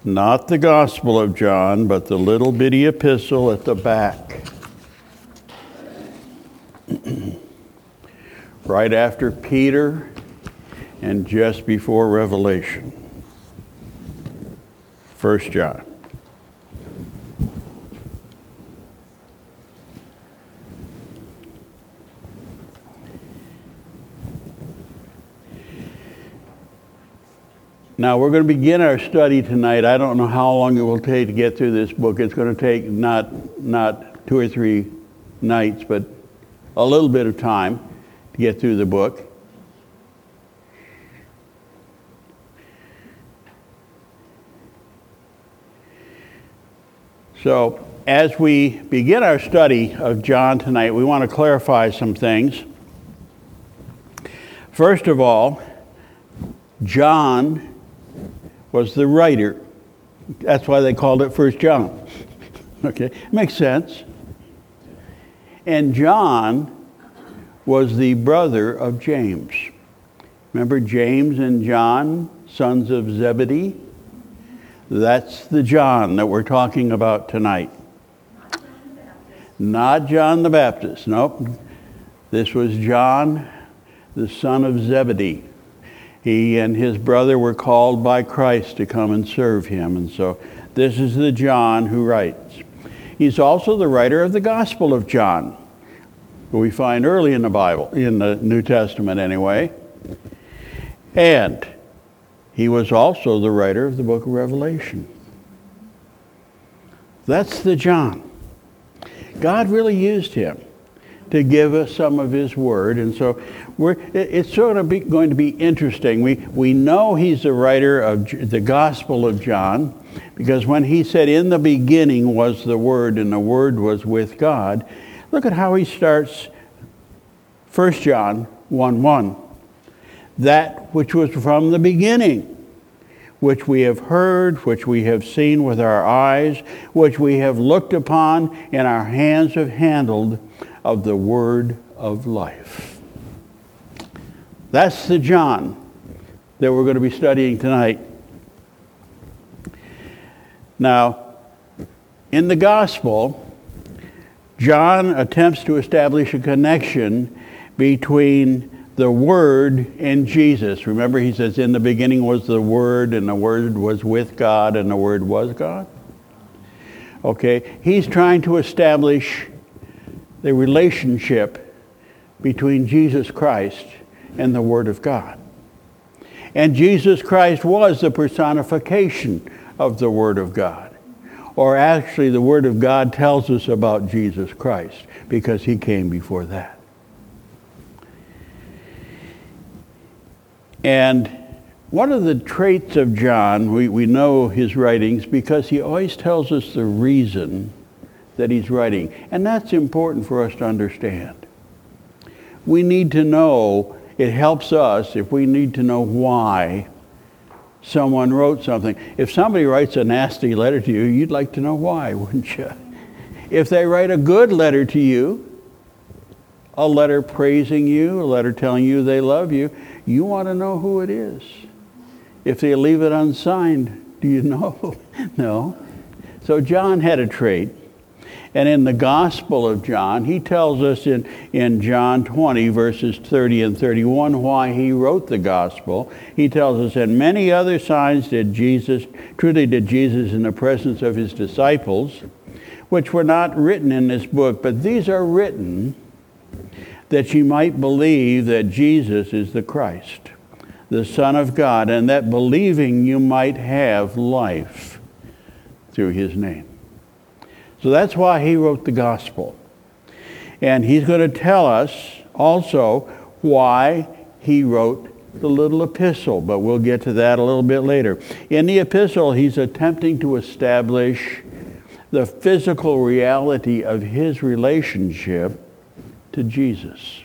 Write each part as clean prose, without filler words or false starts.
Not the Gospel of John, but the little bitty epistle at the back. Right after Peter and just before Revelation. 1 John. Now, we're going to begin our study tonight. I don't know how long it will take to get through this book. It's going to take not 2 or 3 nights, but a little bit of time to get through the book. So, as we begin our study of John tonight, we want to clarify some things. First of all, John was the writer. That's why they called it 1 John. Okay, makes sense. And John was the brother of James. Remember James and John, sons of Zebedee? That's the John that we're talking about tonight. Not John the Baptist. Nope. This was John, the son of Zebedee. He and his brother were called by Christ to come and serve him. And so this is the John who writes. He's also the writer of the Gospel of John, who we find early in the Bible, in the New Testament anyway. And he was also the writer of the book of Revelation. That's the John. God really used him to give us some of his word. And so it's sort of going to be interesting. We know he's the writer of the Gospel of John, because when he said, "In the beginning was the Word, and the Word was with God," look at how he starts 1 John 1:1. That which was from the beginning, which we have heard, which we have seen with our eyes, which we have looked upon, and our hands have handled, of the word of life. That's the John that we're going to be studying tonight. Now, in the gospel, John attempts to establish a connection between the Word and Jesus. Remember, he says, "In the beginning was the Word, and the Word was with God, and the Word was God." Okay, he's trying to establish the relationship between Jesus Christ and the Word of God. And Jesus Christ was the personification of the Word of God. Or actually, the Word of God tells us about Jesus Christ, because he came before that. And one of the traits of John, we know his writings because he always tells us the reason that he's writing. And that's important for us to understand. We need to know, it helps us if we need to know why someone wrote something. If somebody writes a nasty letter to you, you'd like to know why, wouldn't you? If they write a good letter to you, a letter praising you, a letter telling you they love you, you want to know who it is. If they leave it unsigned, do you know? No. So John had a trait. And in the Gospel of John, he tells us in John 20, verses 30 and 31, why he wrote the Gospel. He tells us, "And many other signs truly did Jesus in the presence of his disciples, which were not written in this book, but these are written that ye might believe that Jesus is the Christ, the Son of God, and that believing you might have life through his name." So that's why he wrote the gospel. And he's going to tell us also why he wrote the little epistle, but we'll get to that a little bit later. In the epistle, he's attempting to establish the physical reality of his relationship to Jesus.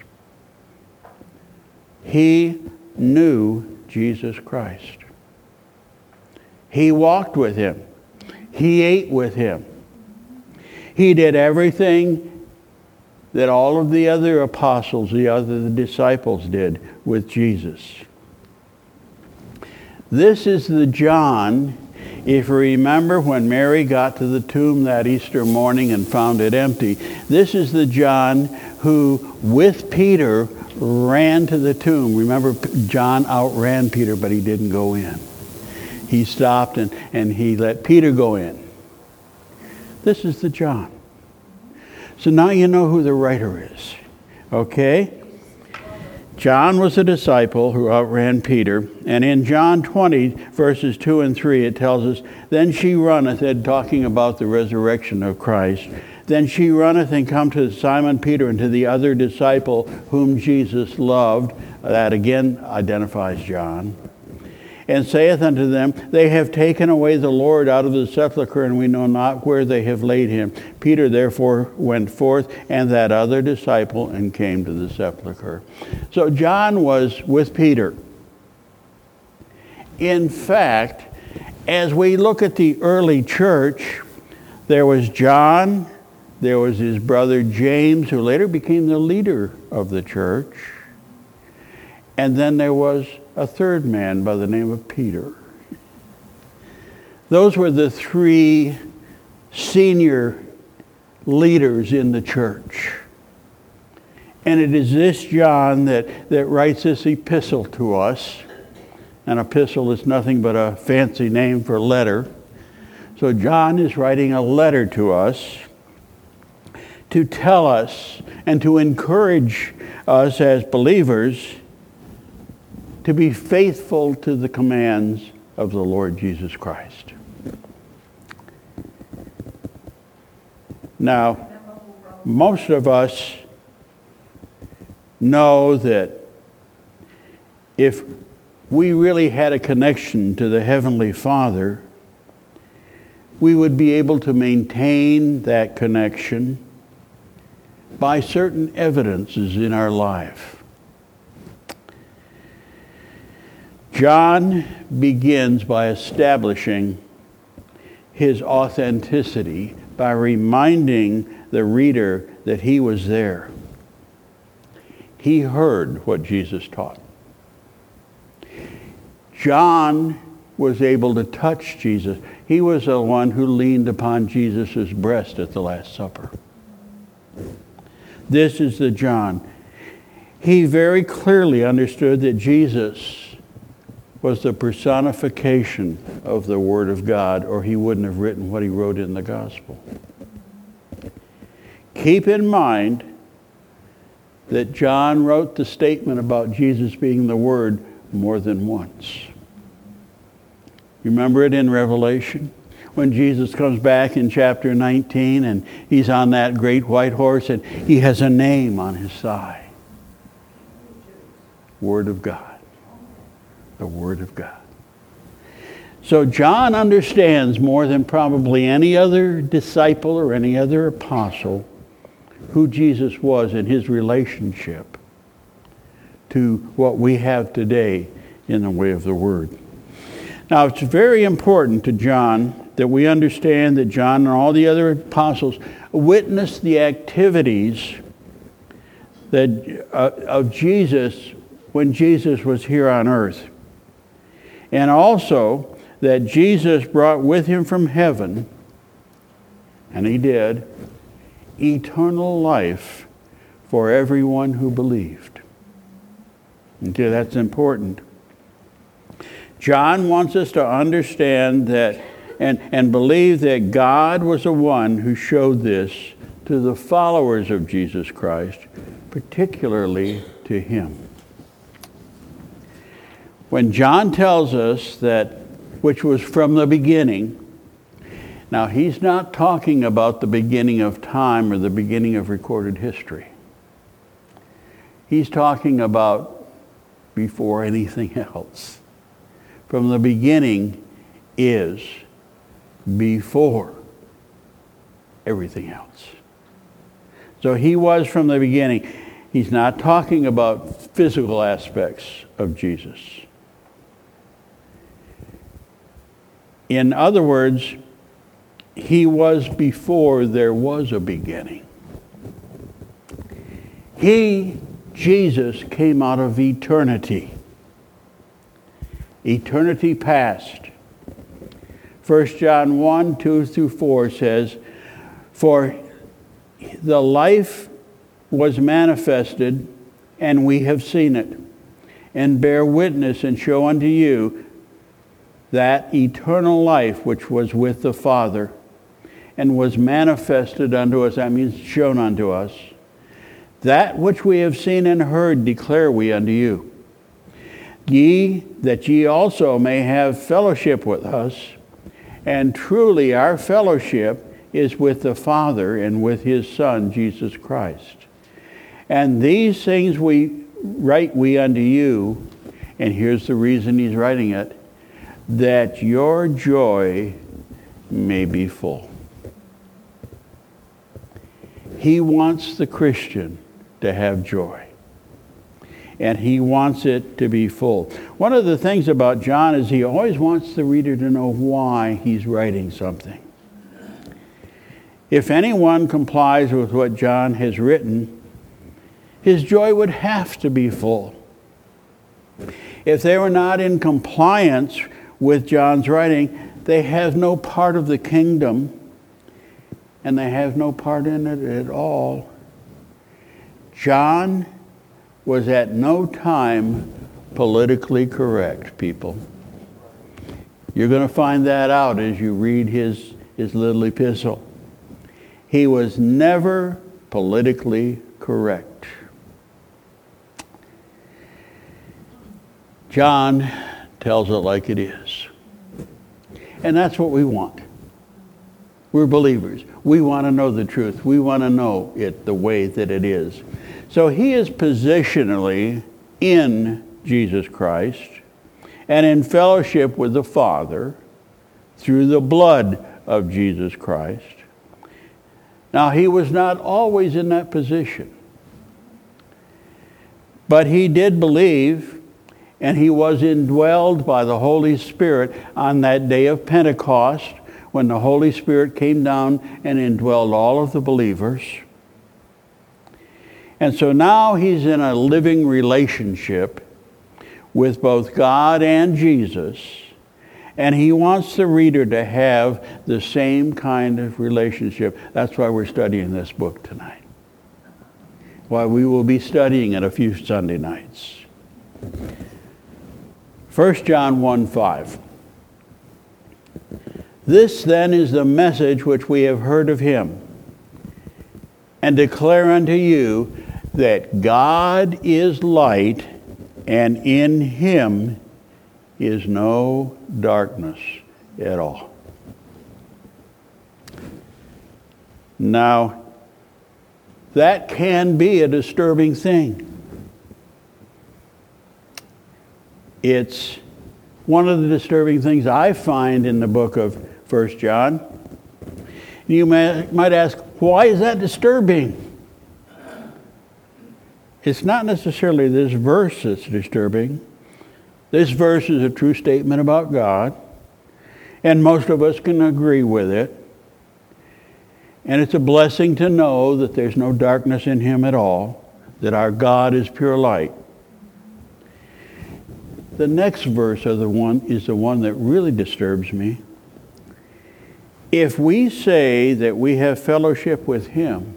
He knew Jesus Christ. He walked with him. He ate with him. He did everything that all of the other apostles, the other disciples did with Jesus. This is the John If you remember when Mary got to the tomb that Easter morning and found it empty, this is the John who, with Peter, ran to the tomb. Remember, John outran Peter, but he didn't go in. He stopped and he let Peter go in. This is the John. So now you know who the writer is. Okay? John was a disciple who outran Peter. And in John 20, verses 2 and 3, it tells us, Then she runneth, talking about the resurrection of Christ. Then she runneth and come to Simon Peter and to the other disciple whom Jesus loved. That again identifies John. And saith unto them, They have taken away the Lord out of the sepulchre, and we know not where they have laid him. Peter therefore went forth, and that other disciple, and came to the sepulchre. So John was with Peter. In fact, as we look at the early church, there was John, there was his brother James, who later became the leader of the church, and then there was a third man by the name of Peter. Those were the three senior leaders in the church. And it is this John that writes this epistle to us. An epistle is nothing but a fancy name for letter. So John is writing a letter to us to tell us and to encourage us as believers to be faithful to the commands of the Lord Jesus Christ. Now, most of us know that if we really had a connection to the Heavenly Father, we would be able to maintain that connection by certain evidences in our life. John begins by establishing his authenticity by reminding the reader that he was there. He heard what Jesus taught. John was able to touch Jesus. He was the one who leaned upon Jesus' breast at the Last Supper. This is the John. He very clearly understood that Jesus was the personification of the Word of God, or he wouldn't have written what he wrote in the Gospel. Keep in mind that John wrote the statement about Jesus being the Word more than once. Remember it in Revelation? When Jesus comes back in chapter 19 and he's on that great white horse and he has a name on his thigh. Word of God. The Word of God. So John understands more than probably any other disciple or any other apostle who Jesus was in his relationship to what we have today in the way of the Word. Now, it's very important to John that we understand that John and all the other apostles witnessed the activities that of Jesus when Jesus was here on earth. And also that Jesus brought with him from heaven, and he did, eternal life for everyone who believed. Okay, that's important. John wants us to understand that and believe that God was the one who showed this to the followers of Jesus Christ, particularly to him. When John tells us that, which was from the beginning, now he's not talking about the beginning of time or the beginning of recorded history. He's talking about before anything else. From the beginning is before everything else. So he was from the beginning. He's not talking about physical aspects of Jesus. In other words, he was before there was a beginning. He, Jesus, came out of eternity. Eternity past. 1 John 1, 2 through 4 says, "For the life was manifested, and we have seen it, and bear witness and show unto you that eternal life which was with the Father, and was manifested unto us," that means shown unto us. "That which we have seen and heard declare we unto you. That ye also may have fellowship with us. And truly our fellowship is with the Father and with his Son, Jesus Christ. And these things we write we unto you," and here's the reason he's writing it, "that your joy may be full." He wants the Christian to have joy. And he wants it to be full. One of the things about John is he always wants the reader to know why he's writing something. If anyone complies with what John has written, his joy would have to be full. If they were not in compliance with John's writing, they have no part of the kingdom, and they have no part in it at all. John was at no time politically correct, people. You're going to find that out as you read his little epistle. He was never politically correct. John tells it like it is. And that's what we want. We're believers. We want to know the truth. We want to know it the way that it is. So he is positionally in Jesus Christ and in fellowship with the Father through the blood of Jesus Christ. Now, he was not always in that position, but he did believe, and he was indwelled by the Holy Spirit on that day of Pentecost when the Holy Spirit came down and indwelled all of the believers. And so now he's in a living relationship with both God and Jesus, and he wants the reader to have the same kind of relationship. That's why we're studying this book tonight. Why we will be studying it a few Sunday nights. 1 John 1:5. "This then is the message which we have heard of him, and declare unto you, that God is light, and in him is no darkness at all." Now, that can be a disturbing thing. It's one of the disturbing things I find in the book of 1 John. You might ask, why is that disturbing? It's not necessarily this verse that's disturbing. This verse is a true statement about God, and most of us can agree with it. And it's a blessing to know that there's no darkness in him at all, that our God is pure light. The next verse is the one that really disturbs me. "If we say that we have fellowship with him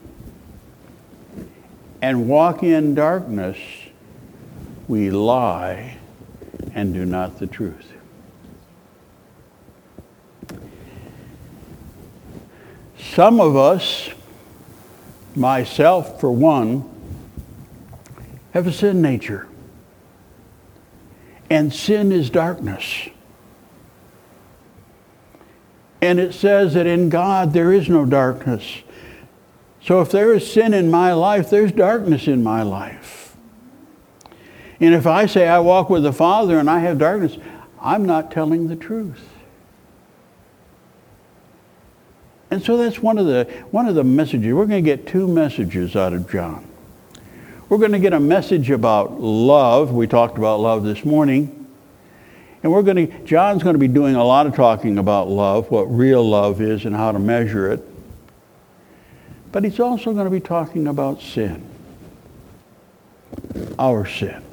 and walk in darkness, we lie and do not the truth." Some of us, myself for one, have a sin nature. And sin is darkness. And it says that in God there is no darkness. So if there is sin in my life, there's darkness in my life. And if I say I walk with the Father and I have darkness, I'm not telling the truth. And so that's one of the messages. We're going to get two messages out of John. We're going to get a message about love. We talked about love this morning. And John's going to be doing a lot of talking about love, what real love is and how to measure it. But he's also going to be talking about sin. Our sin.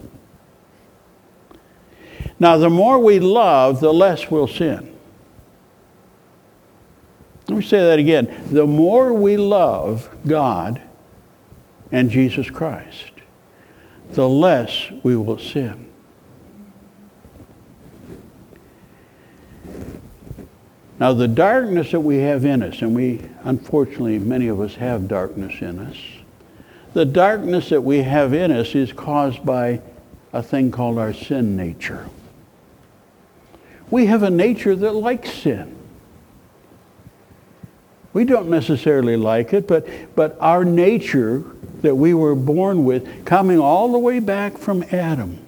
Now, the more we love, the less we'll sin. me say that again. The more we love God and Jesus Christ, the less we will sin. Now, the darkness that we have in us, and unfortunately, many of us have darkness in us. The darkness that we have in us is caused by a thing called our sin nature. We have a nature that likes sin. We don't necessarily like it, but our nature that we were born with, coming all the way back from Adam.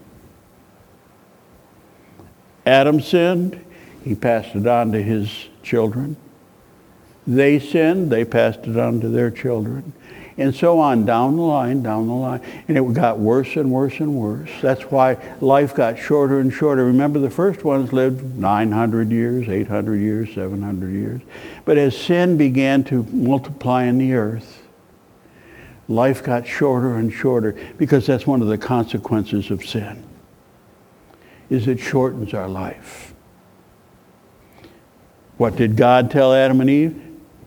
Adam sinned. He passed it on to his children. They sinned. They passed it on to their children. And so on, down the line. And it got worse and worse and worse. That's why life got shorter and shorter. Remember, the first ones lived 900 years, 800 years, 700 years. But as sin began to multiply in the earth, life got shorter and shorter, because that's one of the consequences of sin, is it shortens our life. What did God tell Adam and Eve?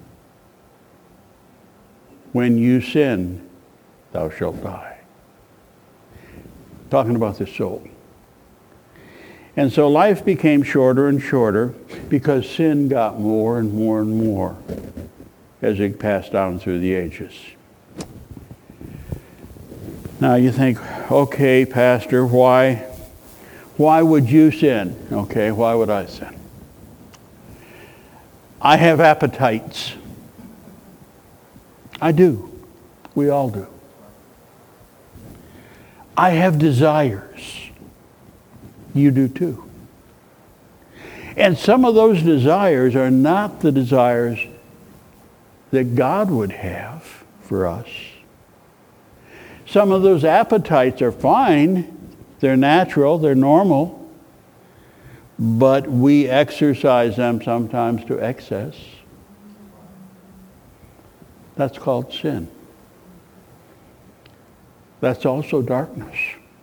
When you sin, thou shalt die. Talking about the soul. And so life became shorter and shorter because sin got more and more and more as it passed down through the ages. Now you think, okay, Pastor, why would you sin? Okay, why would I sin? I have appetites. I do. We all do. I have desires. You do too. And some of those desires are not the desires that God would have for us. Some of those appetites are fine. They're natural. They're normal. But we exercise them sometimes to excess. That's called sin. That's also darkness.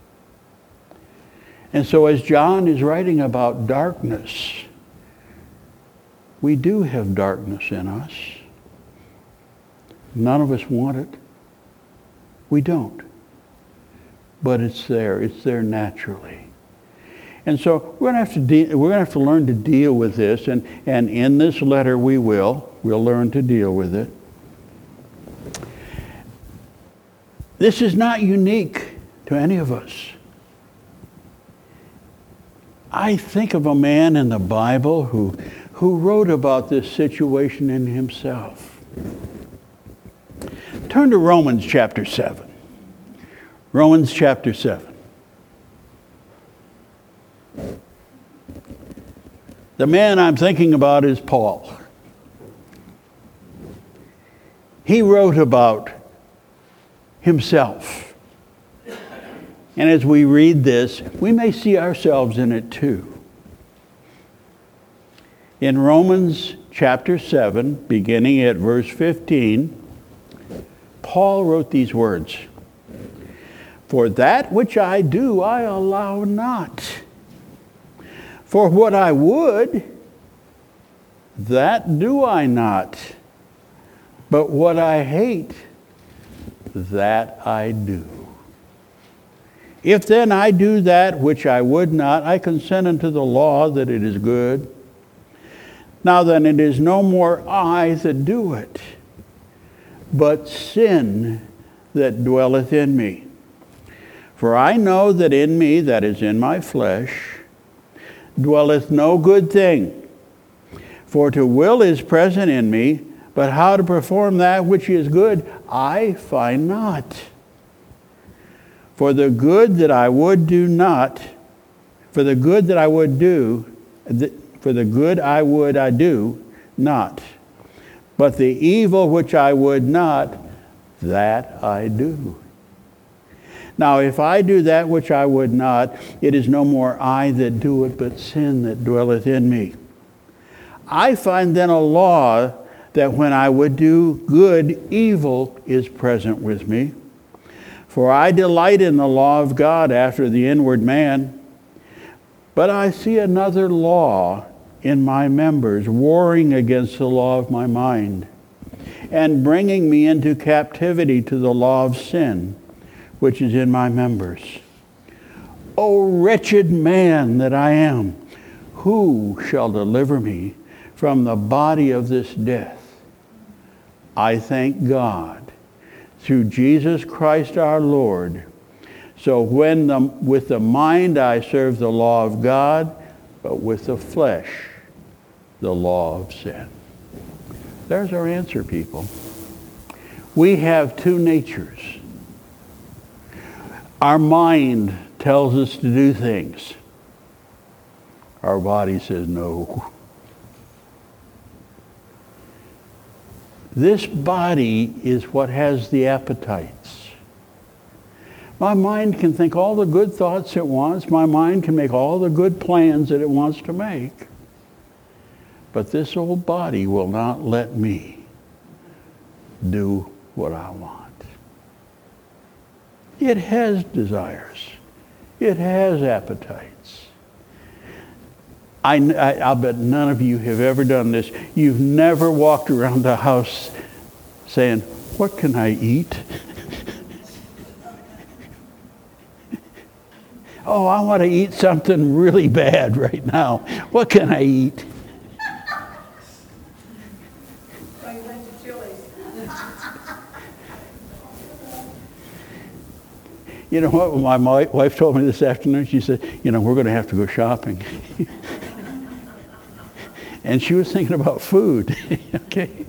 And so as John is writing about darkness, we do have darkness in us. None of us want it. We don't. But it's there. It's there naturally. And so we're going to have to learn to deal with this, and in this letter we'll learn to deal with it. This is not unique to any of us. I think of a man in the Bible who wrote about this situation in himself. Turn to Romans chapter 7. Romans chapter 7. The man I'm thinking about is Paul. He wrote about himself. And as we read this, we may see ourselves in it too. In Romans chapter 7, beginning at verse 15, Paul wrote these words, "For that which I do, I allow not. For what I would, that do I not. But what I hate, that I do. If then I do that which I would not, I consent unto the law that it is good. Now then, it is no more I that do it, but sin that dwelleth in me. For I know that in me, that is in my flesh, dwelleth no good thing. For to will is present in me, but how to perform that which is good, I find not. For the good that I would do not, for the good that I would do, for the good I would I do not. But the evil which I would not, that I do. Now if I do that which I would not, it is no more I that do it, but sin that dwelleth in me. I find then a law that when I would do good, evil is present with me. For I delight in the law of God after the inward man. But I see another law in my members, warring against the law of my mind, and bringing me into captivity to the law of sin, which is in my members. O wretched man that I am, who shall deliver me from the body of this death? I thank God through Jesus Christ our Lord. So with the mind I serve the law of God, but with the flesh, the law of sin. There's our answer, people. We have two natures. Our mind tells us to do things. Our body says no. This body is what has the appetites. My mind can think all the good thoughts it wants. My mind can make all the good plans that it wants to make. But this old body will not let me do what I want. It has desires. It has appetites. I'll bet none of you have ever done this. You've never walked around the house saying, what can I eat? Oh, I want to eat something really bad right now. What can I eat? You know what? My wife told me this afternoon, she said, we're going to have to go shopping. And she was thinking about food. Okay?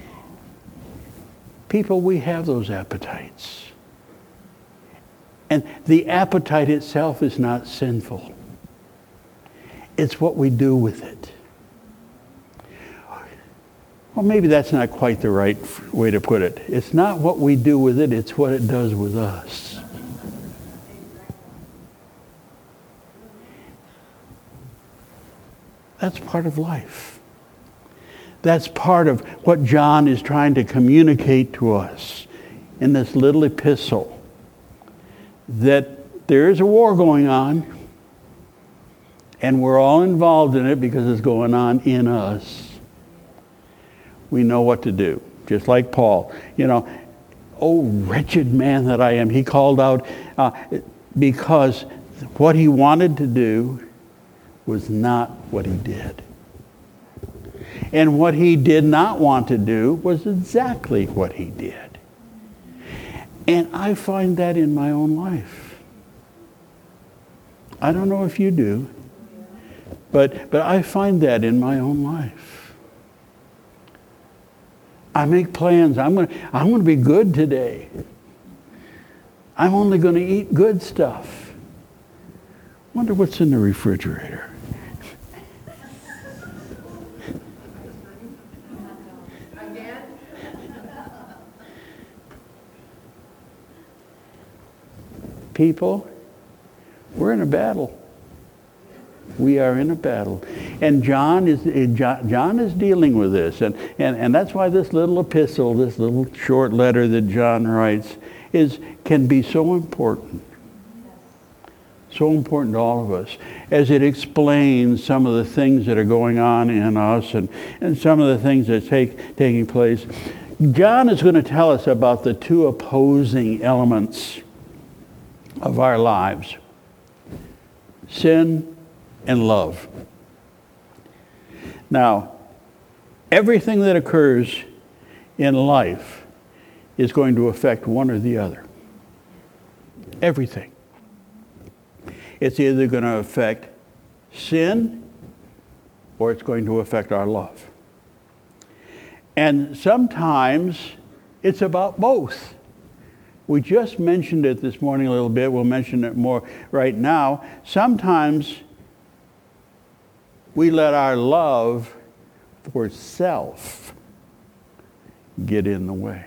People, we have those appetites. And the appetite itself is not sinful. It's what we do with it. Well, maybe that's not quite the right way to put it. It's not what we do with it, it's what it does with us. That's part of life. That's part of what John is trying to communicate to us in this little epistle. That there is a war going on, and we're all involved in it because it's going on in us. We know what to do. Just like Paul. Oh, wretched man that I am. He called out because what he wanted to do was not what he did. And what he did not want to do was exactly what he did. And I find that in my own life. I don't know if you do, but I find that in my own life. I make plans. I'm going to be good today. I'm only going to eat good stuff. Wonder what's in the refrigerator. People, we're in a battle. We are in a battle. And John is dealing with this. And that's why this little epistle, this little short letter that John writes, can be so important. So important to all of us. As it explains some of the things that are going on in us and some of the things that are taking place. John is going to tell us about the two opposing elements of our lives. Sin and love. Now, everything that occurs in life is going to affect one or the other. Everything. It's either going to affect sin or it's going to affect our love. And sometimes it's about both. We just mentioned it this morning a little bit. We'll mention it more right now. Sometimes we let our love for self get in the way.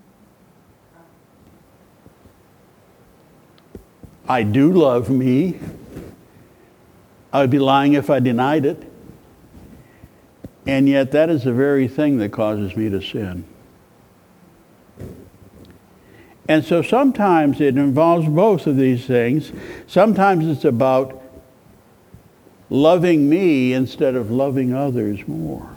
I do love me. I would be lying if I denied it. And yet that is the very thing that causes me to sin. And so sometimes it involves both of these things. Sometimes it's about loving me instead of loving others more.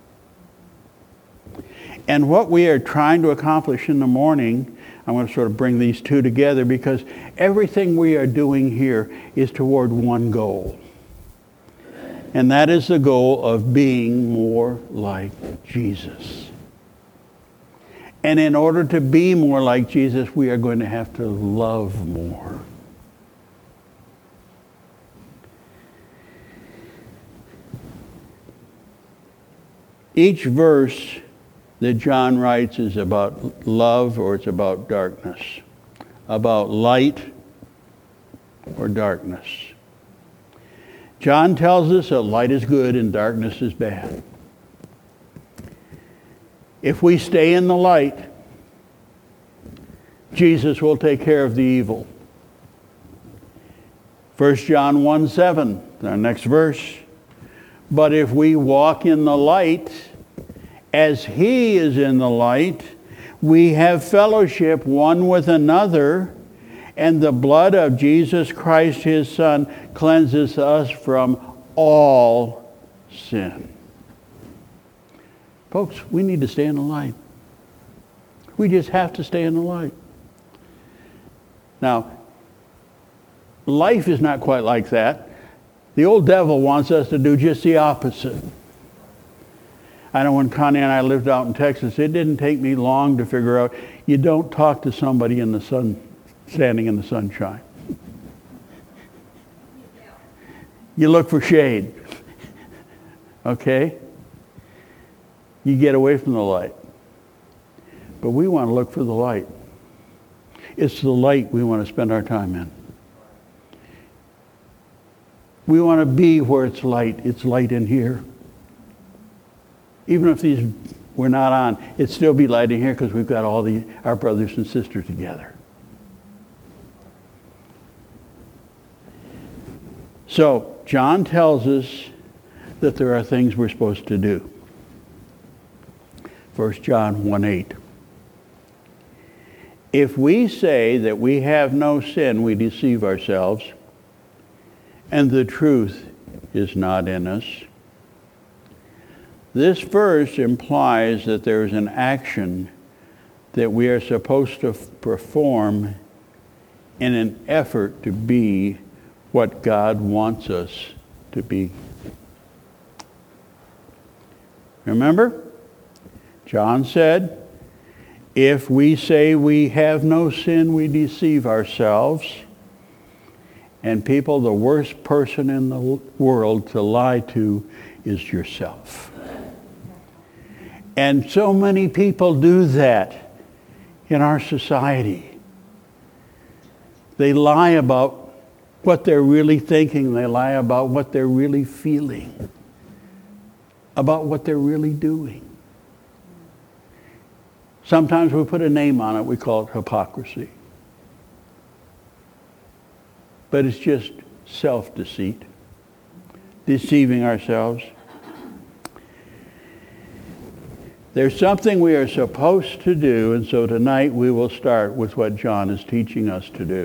And what we are trying to accomplish in the morning, I want to sort of bring these two together because everything we are doing here is toward one goal. And that is the goal of being more like Jesus. And in order to be more like Jesus, we are going to have to love more. Each verse that John writes is about love or it's about darkness, about light or darkness. John tells us that light is good and darkness is bad. If we stay in the light, Jesus will take care of the evil. 1 John 1:7, our next verse. But if we walk in the light, as he is in the light, we have fellowship one with another, and the blood of Jesus Christ, his Son, cleanses us from all sin. Folks, we need to stay in the light. We just have to stay in the light. Now, life is not quite like that. The old devil wants us to do just the opposite. I know when Connie and I lived out in Texas, it didn't take me long to figure out you don't talk to somebody in the sun, standing in the sunshine. You look for shade. Okay? You get away from the light. But we want to look for the light. It's the light we want to spend our time in. We want to be where it's light. It's light in here. Even if these were not on, it'd still be light in here because we've got all our brothers and sisters together. So, John tells us that there are things we're supposed to do. 1 John 1:8. If we say that we have no sin, we deceive ourselves, and the truth is not in us. This verse implies that there is an action that we are supposed to perform in an effort to be what God wants us to be. Remember? John said, if we say we have no sin, we deceive ourselves. And people, the worst person in the world to lie to is yourself. And so many people do that in our society. They lie about what they're really thinking. They lie about what they're really feeling. About what they're really doing. Sometimes we put a name on it. We call it hypocrisy. But it's just self-deceit. Deceiving ourselves. There's something we are supposed to do, and so tonight we will start with what John is teaching us to do.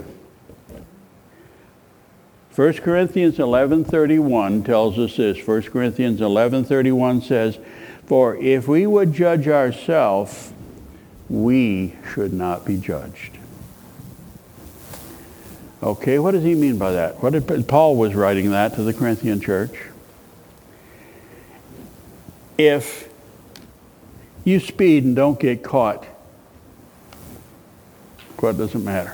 1 Corinthians 11:31 tells us this. 1 Corinthians 11:31 says, for if we would judge ourselves, we should not be judged. Okay, what does he mean by that? Paul was writing that to the Corinthian church. If you speed and don't get caught, what doesn't matter?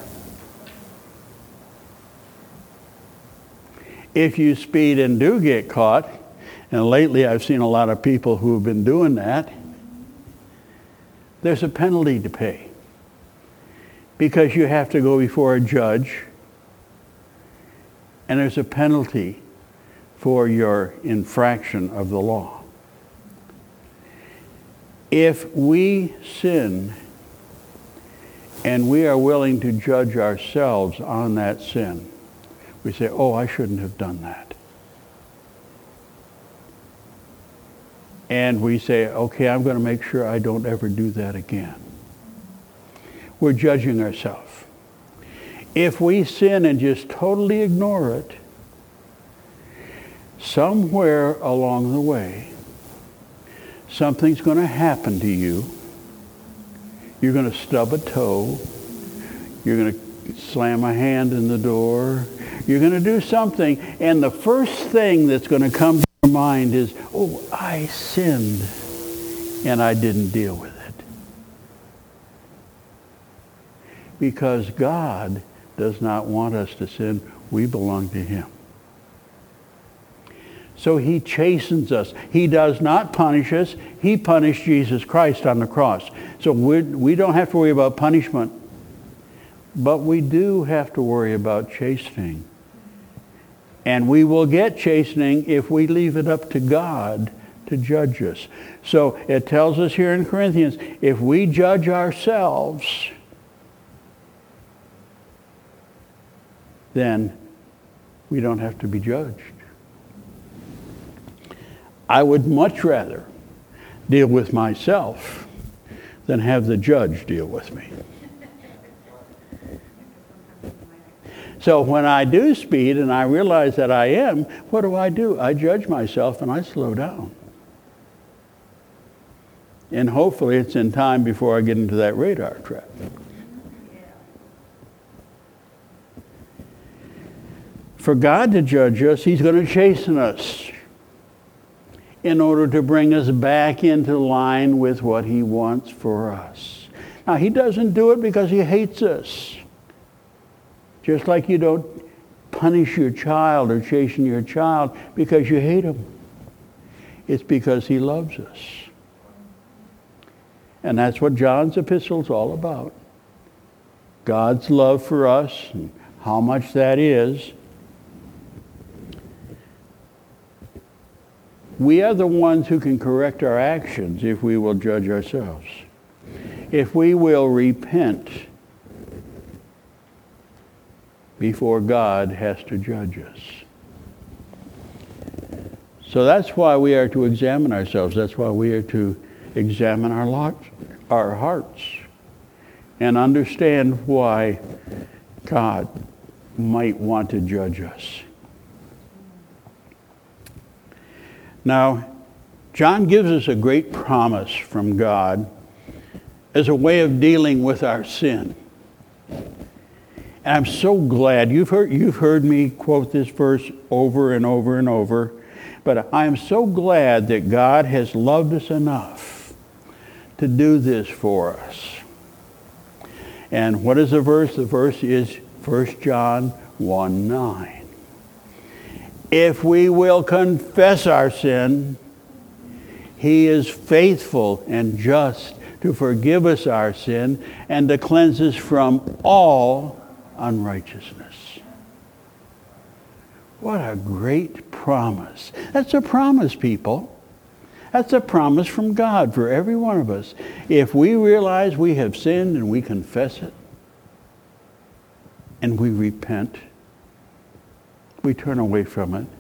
If you speed and do get caught, and lately I've seen a lot of people who have been doing that, there's a penalty to pay. Because you have to go before a judge, and there's a penalty for your infraction of the law. If we sin and we are willing to judge ourselves on that sin, we say, oh, I shouldn't have done that. And we say, okay, I'm going to make sure I don't ever do that again. We're judging ourselves. If we sin and just totally ignore it, somewhere along the way, something's going to happen to you. You're going to stub a toe. You're going to slam a hand in the door. You're going to do something, and the first thing that's going to come to your mind is, oh, I sinned, and I didn't deal with it. Because God does not want us to sin. We belong to him. So he chastens us. He does not punish us. He punished Jesus Christ on the cross. So we don't have to worry about punishment. But we do have to worry about chastening. And we will get chastening if we leave it up to God to judge us. So it tells us here in Corinthians, if we judge ourselves, then we don't have to be judged. I would much rather deal with myself than have the judge deal with me. So when I do speed and I realize that I am, what do? I judge myself and I slow down. And hopefully it's in time before I get into that radar trap. For God to judge us, he's going to chasten us in order to bring us back into line with what he wants for us. Now, he doesn't do it because he hates us. Just like you don't punish your child or chasten your child because you hate him. It's because he loves us. And that's what John's epistle is all about. God's love for us and how much that is. We are the ones who can correct our actions if we will judge ourselves. If we will repent before God has to judge us. So that's why we are to examine ourselves. That's why we are to examine our hearts and understand why God might want to judge us. Now, John gives us a great promise from God as a way of dealing with our sin. And I'm so glad you've heard me quote this verse over and over and over, but I am so glad that God has loved us enough to do this for us. And what is the verse? The verse is 1 John 1:9. If we will confess our sin, he is faithful and just to forgive us our sin and to cleanse us from all unrighteousness. What a great promise. That's a promise, people. That's a promise from God for every one of us. If we realize we have sinned and we confess it, and we repent, we turn away from it,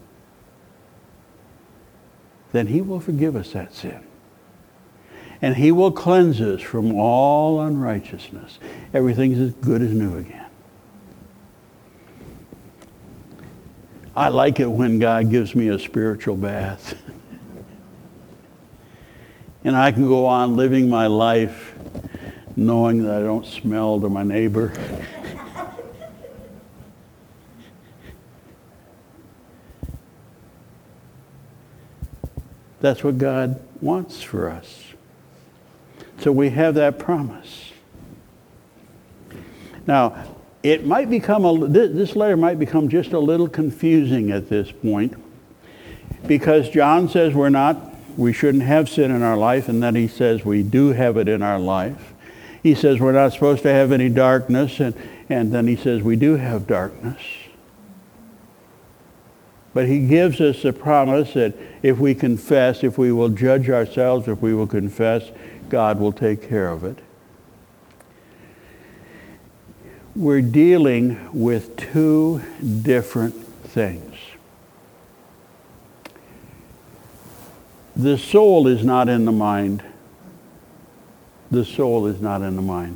then he will forgive us that sin. And he will cleanse us from all unrighteousness. Everything's as good as new again. I like it when God gives me a spiritual bath. And I can go on living my life knowing that I don't smell to my neighbor. That's what God wants for us. So we have that promise. Now, it might become this letter might become just a little confusing at this point, because John says we shouldn't have sin in our life, and then he says we do have it in our life. He says we're not supposed to have any darkness, and then he says we do have darkness. But he gives us the promise that if we confess, if we will judge ourselves, if we will confess, God will take care of it. We're dealing with two different things. The soul is not in the mind. The soul is not in the mind.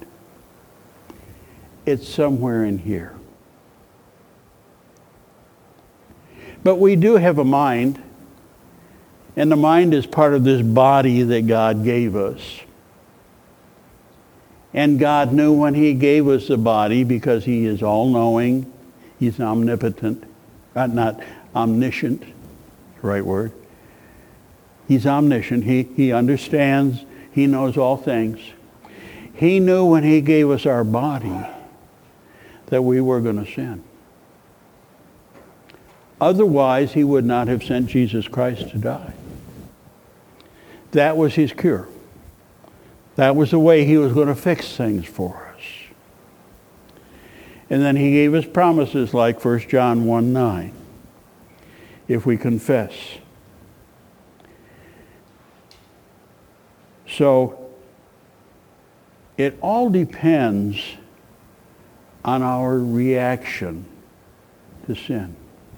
It's somewhere in here. But we do have a mind, and the mind is part of this body that God gave us. And God knew when he gave us the body, because he is all-knowing, he's omnipotent, not omniscient, the right word. He's omniscient. He understands. He knows all things. He knew when he gave us our body that we were going to sin. Otherwise, he would not have sent Jesus Christ to die. That was his cure. That was the way he was going to fix things for us. And then he gave us promises like 1 John 1:9. If we confess. So, it all depends on our reaction to sin.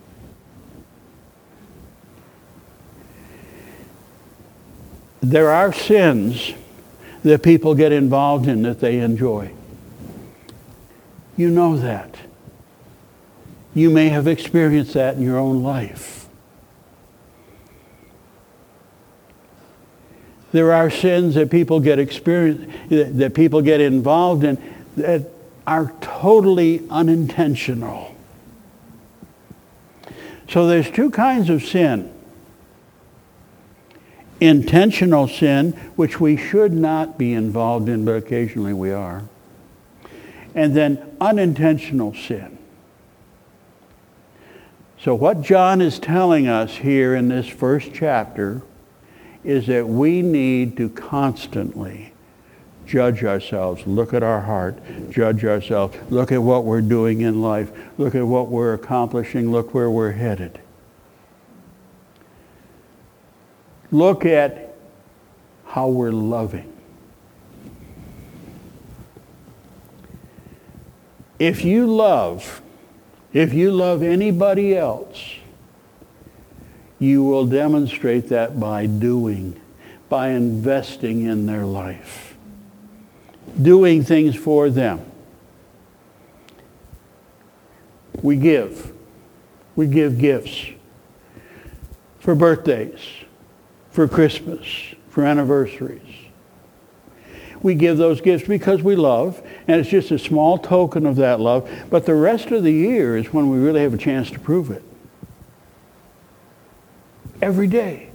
There are sins that people get involved in that they enjoy. You know that. You may have experienced that in your own life. There are sins that people get involved in that are totally unintentional. So there's two kinds of sin. Intentional sin, which we should not be involved in, but occasionally we are. And then unintentional sin. So what John is telling us here in this first chapter is that we need to constantly judge ourselves, look at our heart, judge ourselves, look at what we're doing in life, look at what we're accomplishing, look where we're headed. Look at how we're loving. If you love anybody else, you will demonstrate that by doing, by investing in their life, doing things for them. We give gifts for birthdays, for Christmas, for anniversaries. We give those gifts because we love, and it's just a small token of that love, but the rest of the year is when we really have a chance to prove it. Every day.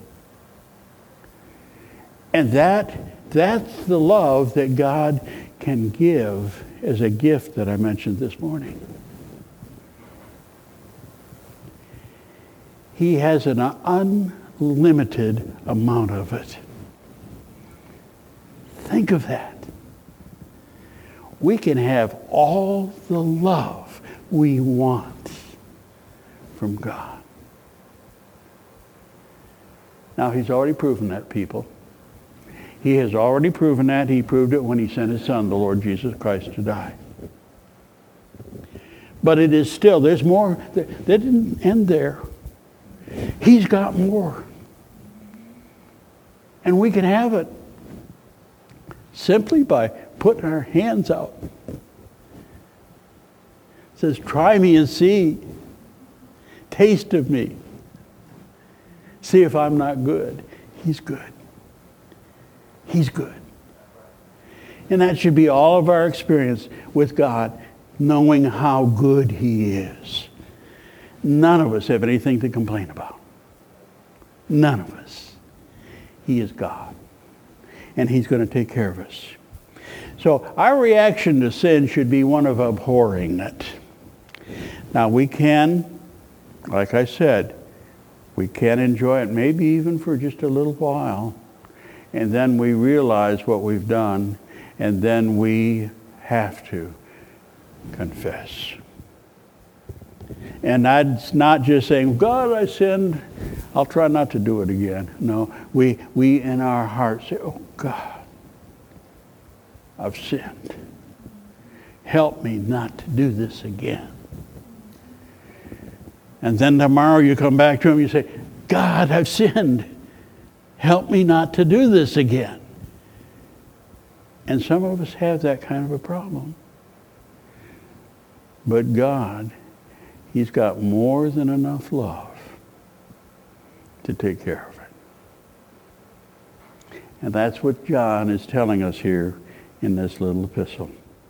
And that's the love that God can give as a gift that I mentioned this morning. He has an unlimited amount of it. Think of that. We can have all the love we want from God. Now, he's already proven that, people. He has already proven that. He proved it when he sent his son, the Lord Jesus Christ, to die. But it is still, there's more. That didn't end there. He's got more. And we can have it simply by putting our hands out. It says, try me and see. Taste of me. See if I'm not good. He's good. He's good. And that should be all of our experience with God, knowing how good he is. None of us have anything to complain about. None of us. He is God. And he's going to take care of us. So our reaction to sin should be one of abhorring it. Now we can, like I said, we can enjoy it maybe even for just a little while. And then we realize what we've done. And then we have to confess. And that's not just saying, God, I sinned. I'll try not to do it again. No, we in our hearts say, oh God, I've sinned. Help me not to do this again. And then tomorrow you come back to him and you say, God, I've sinned. Help me not to do this again. And some of us have that kind of a problem. But God, he's got more than enough love to take care of it. And that's what John is telling us here in this little epistle.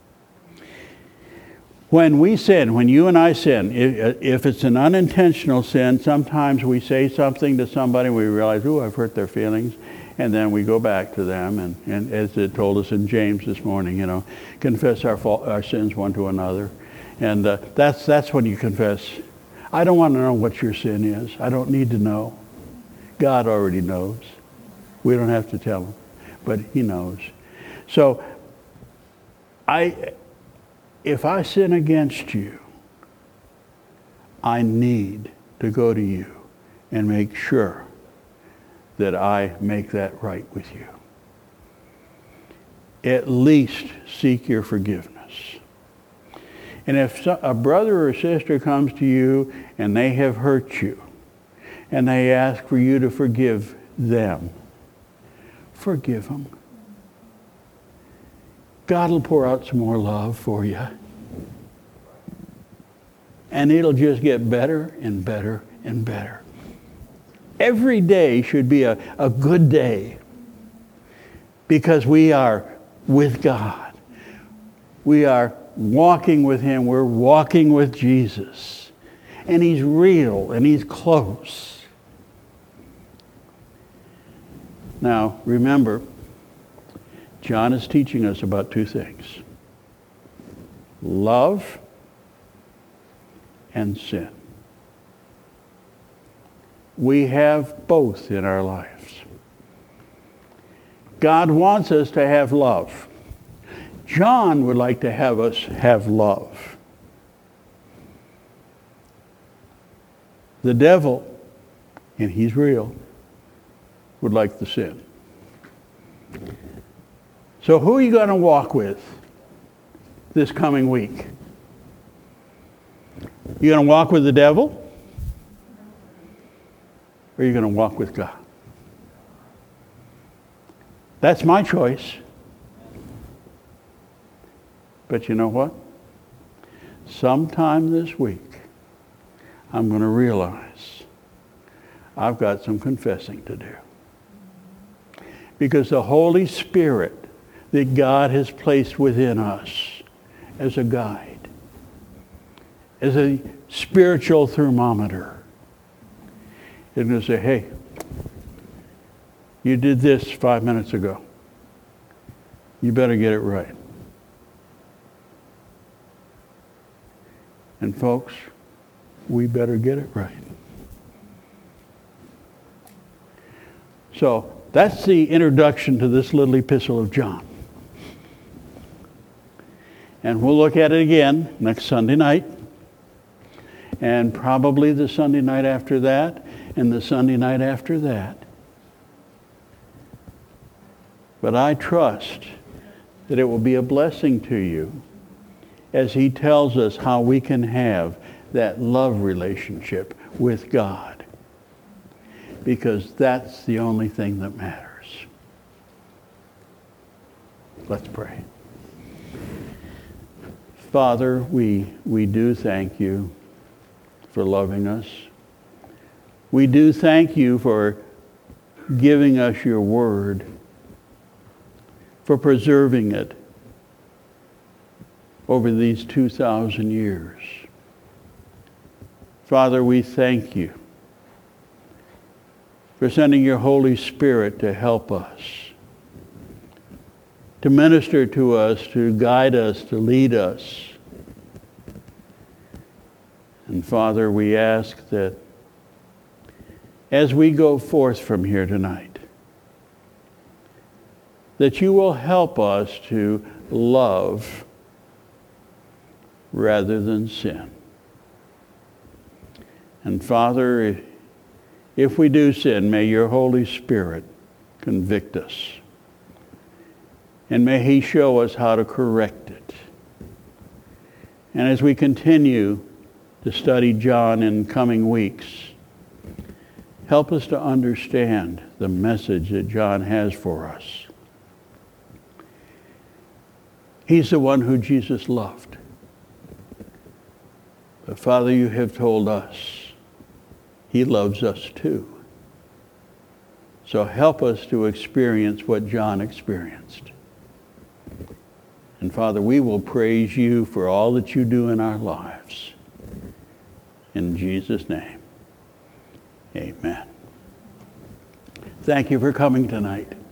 When we sin, when you and I sin, if it's an unintentional sin, sometimes we say something to somebody, we realize, ooh, I've hurt their feelings, and then we go back to them, and as it told us in James this morning, confess our sins one to another. And that's when you confess. I don't want to know what your sin is. I don't need to know. God already knows. We don't have to tell him, but he knows. So if I sin against you, I need to go to you and make sure that I make that right with you. At least seek your forgiveness. And if a brother or sister comes to you and they have hurt you, and they ask for you to forgive them, forgive them. God will pour out some more love for you. And it'll just get better and better and better. Every day should be a good day because we are with God. We are walking with him. We're walking with Jesus. And he's real and he's close. Now, remember, John is teaching us about two things: love and sin. We have both in our lives. God wants us to have love. John would like to have us have love. The devil, and he's real, would like the sin. So who are you going to walk with this coming week? You going to walk with the devil? Or are you going to walk with God? That's my choice. But you know what? Sometime this week, I'm going to realize I've got some confessing to do. Because the Holy Spirit that God has placed within us as a guide, as a spiritual thermometer, is going to say, hey, you did this 5 minutes ago. You better get it right. And folks, we better get it right. So that's the introduction to this little epistle of John. And we'll look at it again next Sunday night. And probably the Sunday night after that, and the Sunday night after that. But I trust that it will be a blessing to you as he tells us how we can have that love relationship with God. Because that's the only thing that matters. Let's pray. Father, we do thank you for loving us. We do thank you for giving us your word, for preserving it over these 2,000 years. Father, we thank you for sending your Holy Spirit to help us, to minister to us, to guide us, to lead us. And Father, we ask that as we go forth from here tonight, that you will help us to love rather than sin. And Father, if we do sin, may your Holy Spirit convict us. And may he show us how to correct it. And as we continue to study John in coming weeks, help us to understand the message that John has for us. He's the one who Jesus loved. But Father, you have told us he loves us too. So help us to experience what John experienced. And Father, we will praise you for all that you do in our lives. In Jesus' name, amen. Thank you for coming tonight.